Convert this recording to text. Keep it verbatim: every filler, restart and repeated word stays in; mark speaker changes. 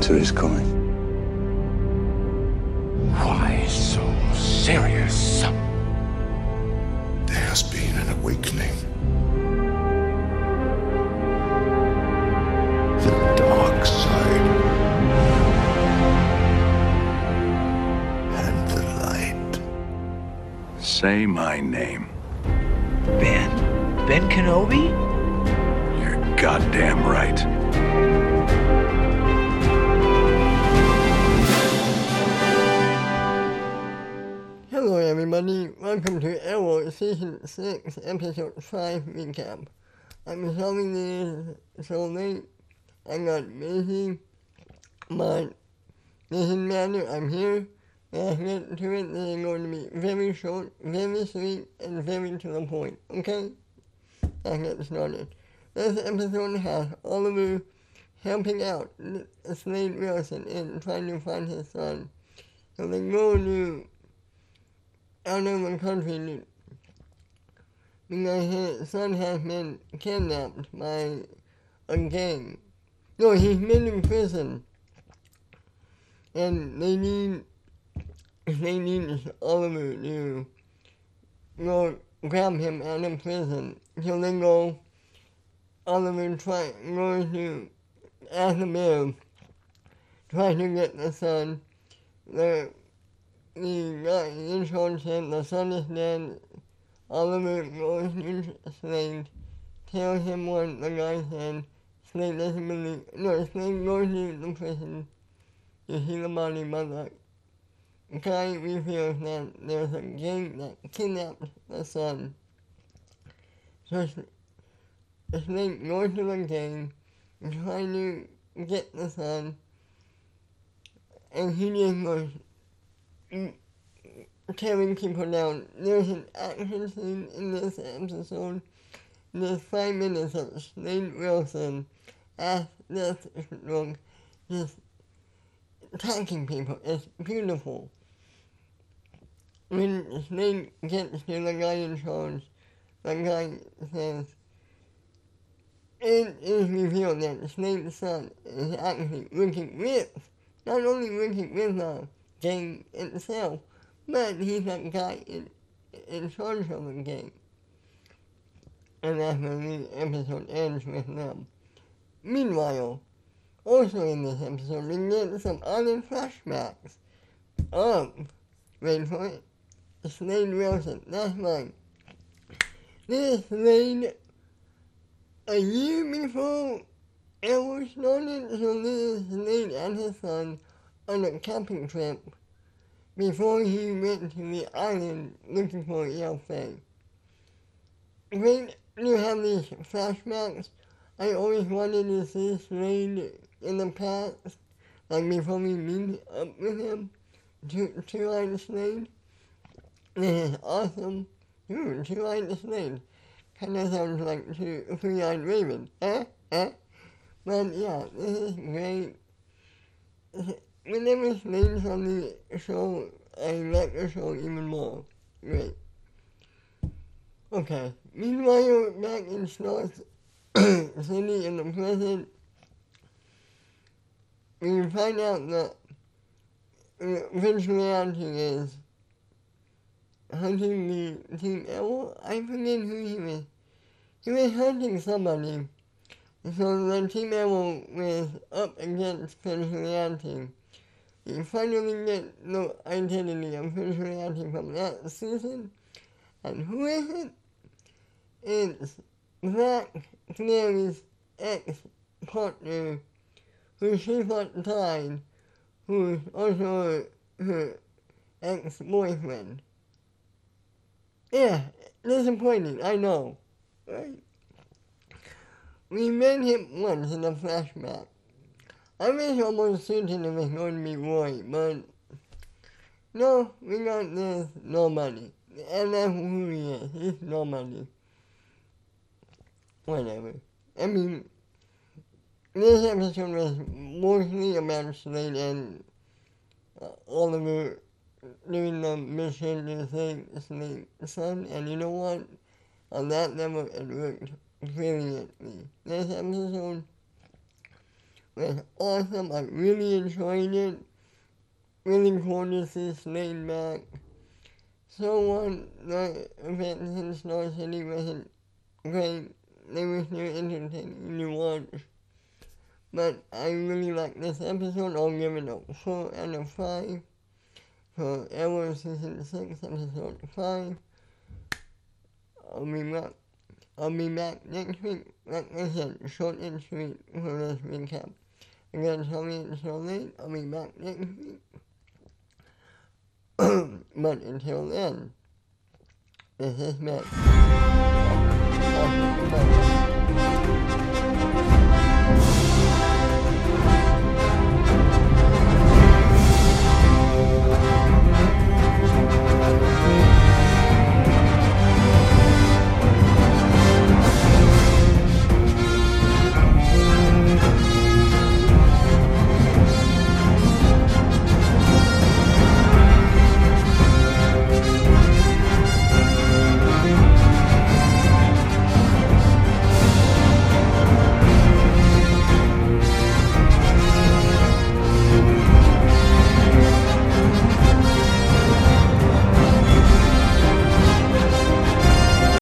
Speaker 1: winter is coming.
Speaker 2: Why so serious?
Speaker 3: There has been an awakening. The dark side. And the light.
Speaker 1: Say my name.
Speaker 4: Ben? Ben Kenobi?
Speaker 1: You're goddamn right.
Speaker 5: Hello everybody, welcome to Arrow Season six, Episode five recap. I'm sorry this is so late, I got busy, but doesn't matter, I'm here. Let's get to it. This is going to be very short, very sweet, and very to the point, okay? Let's get started. This episode has Oliver helping out Slade Wilson in trying to find his son. So they go to out of the country because his son has been kidnapped by a gang. No, he's been in prison. And they need they need Oliver to go grab him out of prison. So they go Oliver try goes to ask the mayor, try to get the son. The The guy in charge said the son is dead. Oliver goes to Slade, tells him what the guy said. Slade doesn't believe. No, Slade goes to the prison to see the body, but the guy reveals that there's a gang that kidnapped the son. So Slade goes to the gang, trying to get the son, and he just goes tearing people down. There's an action scene in this episode. There's five minutes of Slade Wilson as this drunk, just attacking people. It's beautiful. When Slade gets to the guy in charge, the guy says, it is revealed that Slade's son is actually working with, not only working with the gang itself, but he's a guy in, in charge of the gang. And that's when the episode ends with them. Meanwhile, also in this episode, we get some other flashbacks of, wait for it, Slade Wilson. That's right. This is Slade a year before Arrow started, so this is Slade and his son on a camping trip before he went to the island looking for Yelfei. Great to have these flashbacks. I always wanted to see Slade in the past, like before we meet up with him, to Two-Eyed Slade. This is awesome. Ooh, Two-Eyed Slade. Kinda sounds like two, Three-Eyed Raven. Eh? Eh? But yeah, this is great. Whenever Slade's on the show, I like the show even more. Great. Okay. Meanwhile, back in Sloth City in the present, we find out that Vince Reality is hunting the Team Arrow. I forget who he was. He was hunting somebody. So the Team Arrow was up against Vince Reality. You finally get the identity of Vince Reality from that season. And who is it? It's Zach Clary's ex-partner, who she thought died, who's also her ex-boyfriend. Yeah, disappointing, I know. Right? We met him once in a flashback. I was almost certain it was going to be Roy, but no, we got this nobody. And that's who he is. He's nobody. Whatever. I mean, this episode was mostly about Slade and uh, Oliver doing the mission to save Slade's son, and you know what? On that level, it worked brilliantly. This episode was awesome. I really enjoyed it. Really cool to see Slade back. So on, the event in Star City wasn't great. They were still entertaining to watch. But I really like this episode. I'll give it a four out of five. For Arrow Season six, Episode five. I'll be back. I'll be back next week. Like I said, short and sweet for this recap. Again, sorry it's so late. I'll be back next week. But until then, this is Matt.